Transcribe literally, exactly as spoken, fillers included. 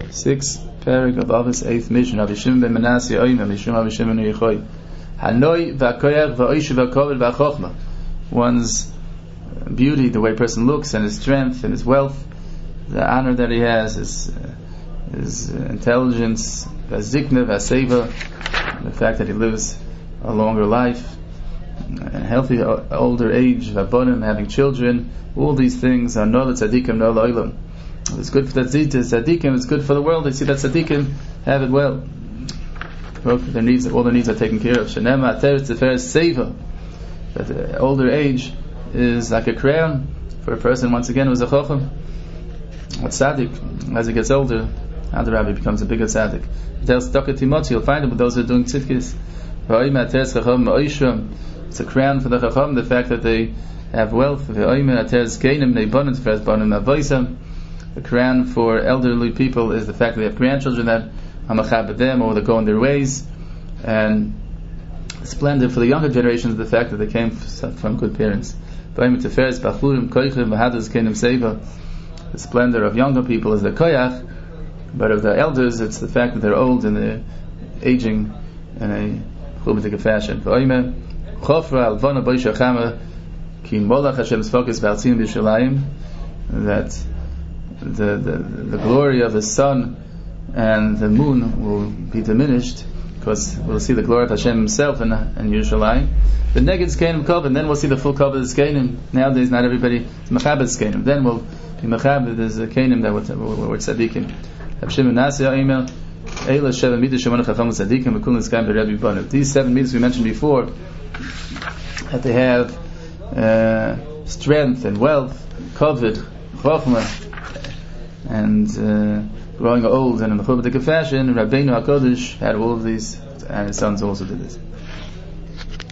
Six parak of Avos, eighth mission. Rabbi Shimon ben Manasseh Oime, Mishum Rabbi Shimon Yechoy. Hanoi v'akoyach v'oish v'akavod v'achokma. One's beauty, the way a person looks, and his strength and his wealth, the honor that he has, his, uh, his uh, intelligence, v'azikna v'aseva, the fact that he lives a longer life, a healthy o- older age, v'abonim, having children, all these things are no tzaddikim no lo'ilam. It's good for the tzaddikim, it's good for the world. They see that tzaddikim have it well. Their needs, all their needs are taken care of. Shenema ateres teferes seva. That the older age is like a crown for a person, once again, who's a chacham. A tzaddik, as he gets older, the rabbi becomes a bigger tzaddik. You'll find it with those who are doing tzidkis. It's a crown for the chacham, the fact that they have wealth. A crown for elderly people is the fact that they have grandchildren that are machab them, or they go in their ways. And splendid for the younger generations is the fact that they came from good parents. The splendor of younger people is the koyach, but of the elders it's the fact that they're old and they're aging in a chubatik fashion. That the, the, the glory of the sun and the moon will be diminished, because we'll see the glory of Hashem Himself in, in Yerushalayim. The neged's kainim kov, and then we'll see the full kov of the kainim. Nowadays, not everybody is mechabed's kainim. Then we'll be mechabed. There's a kainim that we're tzaddikim. These seven mitzvahs we mentioned before, that they have uh, strength and wealth, kavod, chokhmah, and uh, growing old and in the chubatik fashion. Rabbeinu HaKadosh had all of these, and his sons also did this.